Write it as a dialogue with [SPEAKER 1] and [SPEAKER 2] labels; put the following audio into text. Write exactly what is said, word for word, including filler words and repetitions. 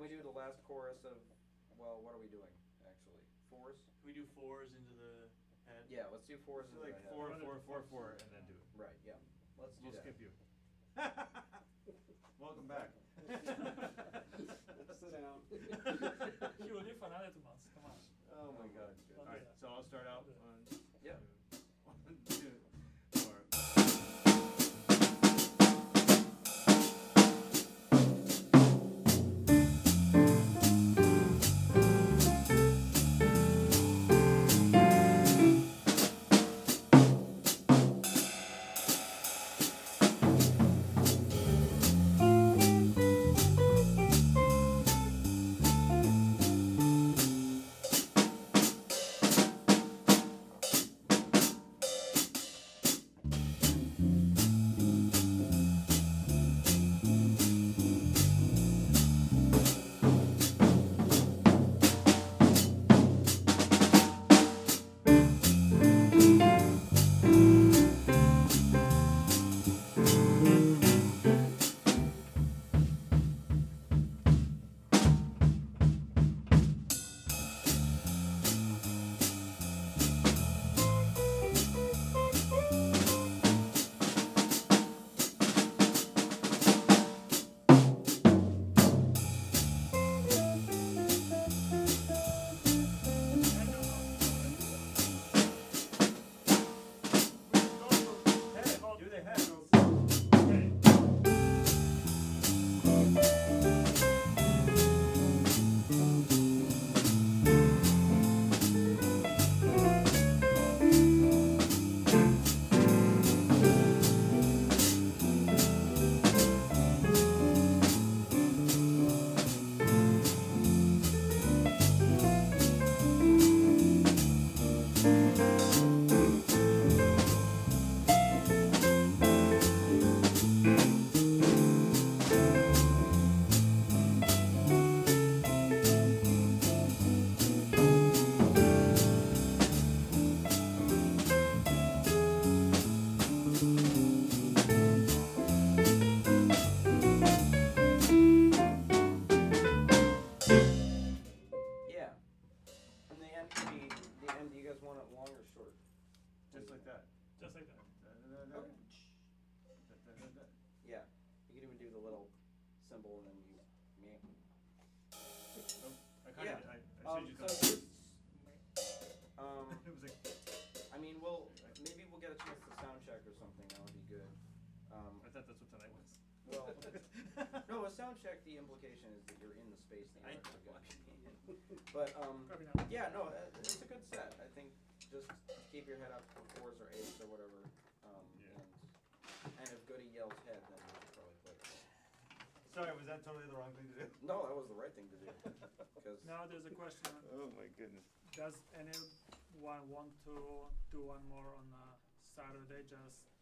[SPEAKER 1] we do the last chorus of, well, what are we doing, actually? Fours?
[SPEAKER 2] We do fours into the head.
[SPEAKER 1] Yeah, let's do fours
[SPEAKER 2] So
[SPEAKER 1] into
[SPEAKER 2] like
[SPEAKER 1] the head.
[SPEAKER 2] four, four, four, four, and then do it.
[SPEAKER 1] Right, yeah. Let's do
[SPEAKER 2] We'll
[SPEAKER 1] that.
[SPEAKER 2] skip you. Welcome back.
[SPEAKER 3] Sit down.
[SPEAKER 4] He will live for another two months. Come on.
[SPEAKER 2] Oh my god.
[SPEAKER 4] Don't
[SPEAKER 2] Alright,
[SPEAKER 4] do that.
[SPEAKER 2] so I'll start out.
[SPEAKER 4] Don't do
[SPEAKER 2] One,
[SPEAKER 1] Yeah.
[SPEAKER 2] two, one, two, four. Do the head.
[SPEAKER 4] Okay.
[SPEAKER 1] Yeah. And the end can be, the end, do you guys want it long or short?
[SPEAKER 2] Just like that.
[SPEAKER 4] Just like that.
[SPEAKER 2] Da-da-da-da.
[SPEAKER 1] Okay.
[SPEAKER 2] Da-da-da-da.
[SPEAKER 1] Yeah. You can even do the little symbol and then you, me.
[SPEAKER 2] Nope. I kinda,
[SPEAKER 1] Yeah.
[SPEAKER 2] I, I
[SPEAKER 1] Um,
[SPEAKER 2] said you
[SPEAKER 1] so
[SPEAKER 2] kinda.
[SPEAKER 1] this, um,
[SPEAKER 2] It was like,
[SPEAKER 1] I mean, we'll, maybe we'll get a chance to sound check or something, that would be good. Um,
[SPEAKER 2] I thought that's what tonight was.
[SPEAKER 1] well, no, a sound check, the implication is that you're in the space that
[SPEAKER 2] I
[SPEAKER 1] you're actually
[SPEAKER 2] know.
[SPEAKER 1] gonna be in. But, um,
[SPEAKER 4] Probably not.
[SPEAKER 1] yeah, no, uh, it's a good set, I think, just keep your head up for fours or eights or whatever, um,
[SPEAKER 2] Yeah.
[SPEAKER 1] and, and if Goody yells head, then we should probably play it.
[SPEAKER 2] Sorry, was that totally the wrong thing to do?
[SPEAKER 1] No, that was the right thing to do, cause,
[SPEAKER 4] Now there's a question.
[SPEAKER 2] Oh my goodness.
[SPEAKER 4] Does anyone want to do one more on uh, Saturday? Just